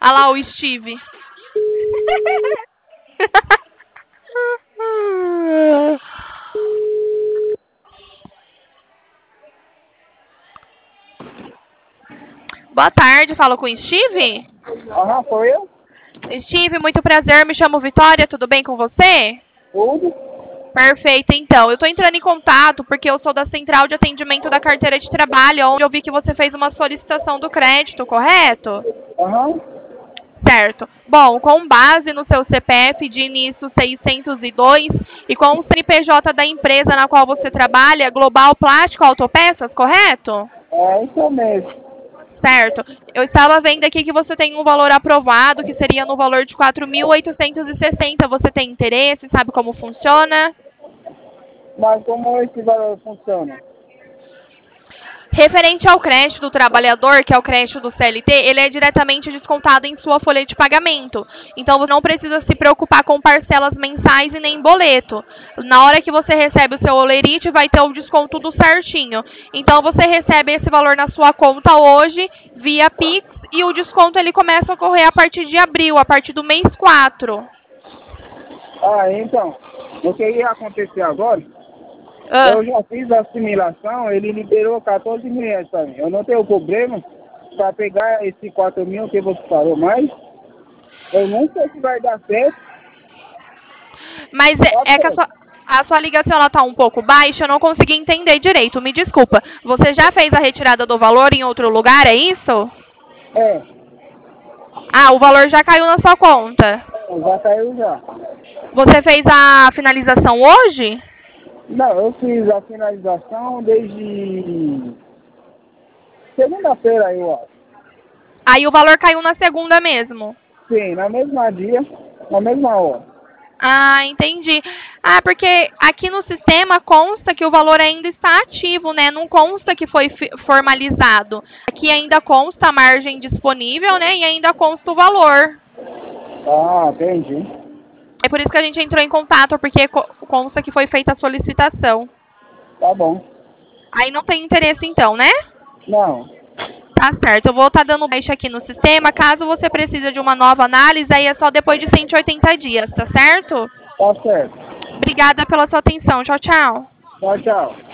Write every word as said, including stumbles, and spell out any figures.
Olha lá o Steve. Boa tarde, falo com o Steve? Aham, sou eu? Steve, muito prazer, me chamo Vitória, tudo bem com você? Tudo? Perfeito, então. Eu estou entrando em contato porque eu sou da Central de Atendimento da Carteira de Trabalho, onde eu vi que você fez uma solicitação do crédito, correto? Aham. Certo. Bom, com base no seu C P F de início seiscentos e dois e com o C N P J da empresa na qual você trabalha, Global Plástico Autopeças, correto? É isso mesmo. Certo. Eu estava vendo aqui que você tem um valor aprovado, que seria no valor de quatro mil oitocentos e sessenta. Você tem interesse? Sabe como funciona? Mas como esse valor funciona? Referente ao crédito do trabalhador, que é o crédito do C L T, ele é diretamente descontado em sua folha de pagamento. Então, você não precisa se preocupar com parcelas mensais e nem boleto. Na hora que você recebe o seu olerite, vai ter o desconto tudo certinho. Então, você recebe esse valor na sua conta hoje, via Pix, e o desconto ele começa a ocorrer a partir de abril, a partir do mês quatro. Ah, então, o que ia acontecer agora, Ah. eu já fiz a assimilação, ele liberou quatorze mil reais para mim. Eu não tenho problema para pegar esse quatro mil que você falou, mas eu não sei se vai dar certo. Mas é, é que a sua, a sua ligação ela tá um pouco baixa, eu não consegui entender direito, me desculpa. Você já fez a retirada do valor em outro lugar, é isso? É, Ah, o valor já caiu na sua conta. já caiu já. Você fez a finalização hoje? Não, eu fiz a finalização desde segunda-feira, eu acho. Aí o valor caiu na segunda mesmo. Sim, na mesma dia, na mesma hora. Ah, entendi. Ah, porque aqui no sistema consta que o valor ainda está ativo, né? Não consta que foi formalizado. Aqui ainda consta a margem disponível, né? E ainda consta o valor. Ah, entendi. É por isso que a gente entrou em contato, porque consta que foi feita a solicitação. Tá bom. Aí não tem interesse então, né? Não. Tá certo. Eu vou estar dando baixa aqui no sistema. Caso você precise de uma nova análise, aí é só depois de cento e oitenta dias, tá certo? Tá certo. Obrigada pela sua atenção. Tchau, tchau. Tchau, tchau.